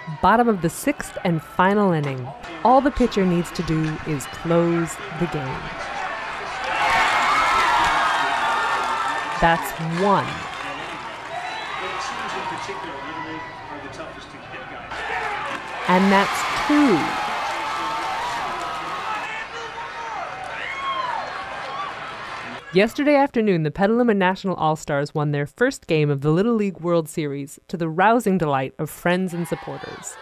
Bottom of the 6th and final inning. All the pitcher needs to do is close the game. That's one. And that's two. Yesterday afternoon, the Petaluma National All-Stars won their first game of the Little League World Series to the rousing delight of friends and supporters.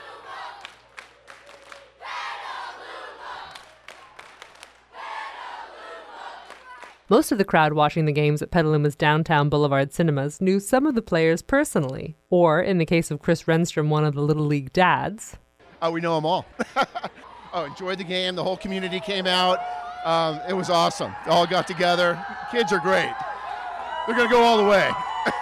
Most of the crowd watching the games at Petaluma's downtown Boulevard cinemas knew some of the players personally, or, in the case of Chris Renstrom, one of the Little League dads. Oh, we know them all. Enjoyed the game. The whole community came out. It was awesome. All got together. Kids are great. They're going to go all the way.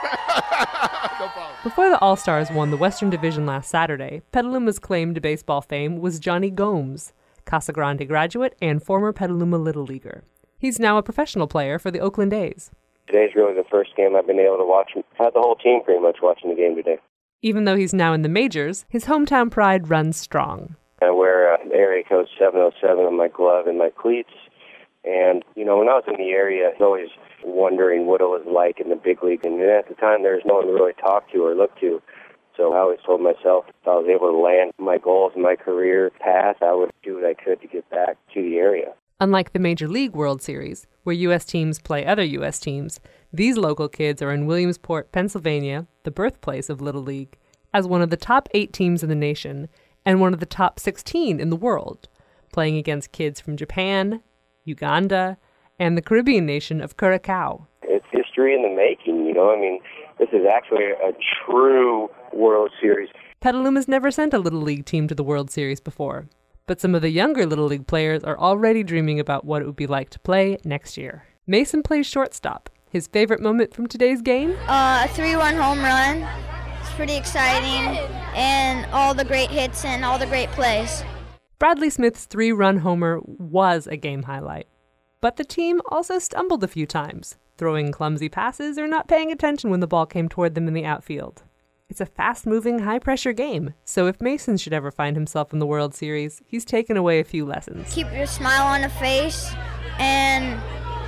No problem. Before the All-Stars won the Western Division last Saturday, Petaluma's claim to baseball fame was Johnny Gomes, Casa Grande graduate and former Petaluma Little Leaguer. He's now a professional player for the Oakland A's. Today's really the first game I've been able to watch. I had the whole team pretty much watching the game today. Even though he's now in the majors, his hometown pride runs strong. I wear area code 707 on my glove and my cleats. And, when I was in the area, I was always wondering what it was like in the big league. And at the time, there was no one to really talk to or look to. So I always told myself if I was able to land my goals in my career path, I would do what I could to get back to the area. Unlike the Major League World Series, where U.S. teams play other U.S. teams, these local kids are in Williamsport, Pennsylvania, the birthplace of Little League, as one of the top 8 teams in the nation and one of the top 16 in the world, playing against kids from Japan, Uganda, and the Caribbean nation of Curacao. It's history in the making, This is actually a true World Series. Petaluma's never sent a Little League team to the World Series before, but some of the younger Little League players are already dreaming about what it would be like to play next year. Mason plays shortstop. His favorite moment from today's game? A 3-run home run. It's pretty exciting, and all the great hits and all the great plays. Bradley Smith's 3-run homer was a game highlight. But the team also stumbled a few times, throwing clumsy passes or not paying attention when the ball came toward them in the outfield. It's a fast-moving, high-pressure game, so if Mason should ever find himself in the World Series, he's taken away a few lessons. Keep your smile on the face, and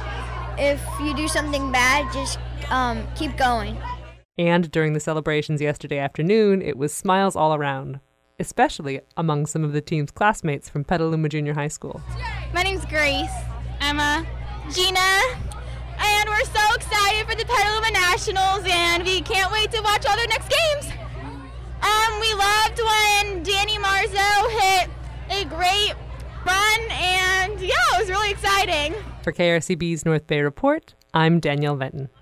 if you do something bad, just keep going. And during the celebrations yesterday afternoon, it was smiles all around, especially among some of the team's classmates from Petaluma Junior High School. My name's Grace, Emma, Gina, and we're so excited for the Petaluma Nationals, and we can't wait to watch all their next games. We loved when Danny Marzo hit a great run, and it was really exciting. For KRCB's North Bay Report, I'm Danielle Venton.